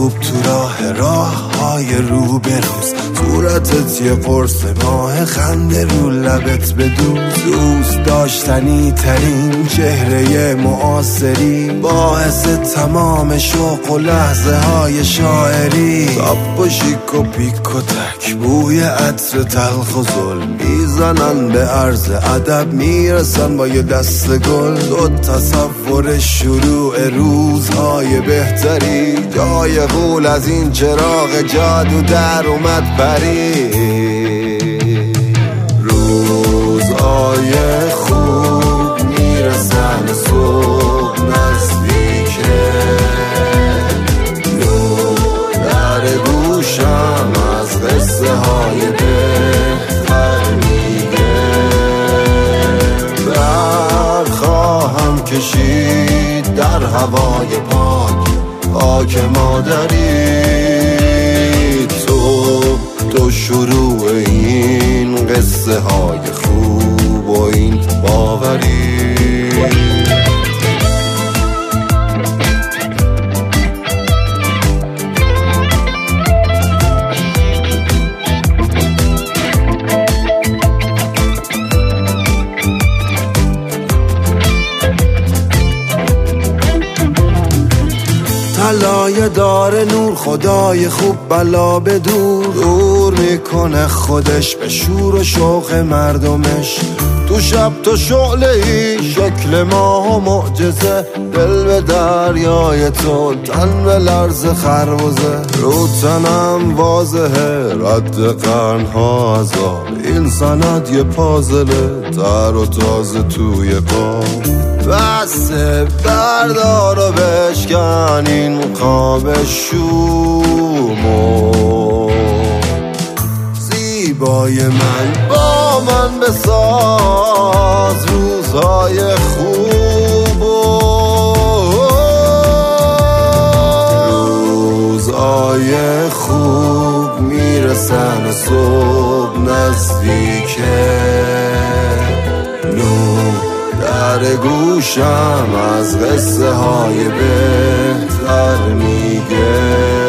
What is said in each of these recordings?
خوب تو راه های رو بروز، صورتت یه قرص ماه، خنده رو لبت بدوز، دوست داشتنی ترین چهره معاصری، باعث تمام شوق و لحظه های شاعری، تاپ و شیک و پیک و تک، بوی عطر تلخ و ظلم، میزنن به عرض ادب، میرسن با یه دست گل، دو تصور شروع روزهای بهتری، جای غول از این چراغ جادو در اومد پری، روزهای خوب میرسن صبح نزدیکه، نور در گوشم از قصه های بهتر میگه، بر خواهم کشید در هوای پاک، خاک مادری، تو شروع این قصه های خوب و این باوری. طلایه داره نور، خدای خوب بلا به دور میکنه خودش به شور و شوق مردمش، تو شب تو شعله ای شکل ماه و معجزه، دل به دریای تو تن به لرز خربزه، رو تنم واضحه رد قرنها عذاب، این سند یه پازله تر و تازه توی پا، بسه بردار و بشکن این قاب شومو، زیبای من با من بساز روزهای خوب، روزهای خوب میرسن صبح نزدیکه، در گوشم از قصه های بهتر میگه،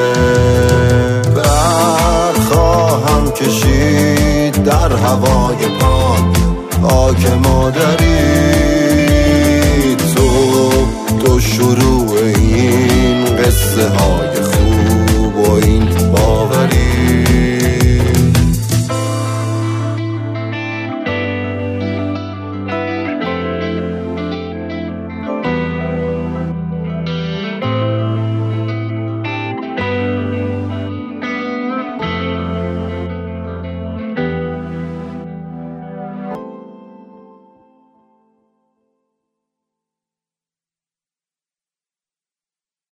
بر خواهم کشید در هوای پاک، خاک مادری، تو شروع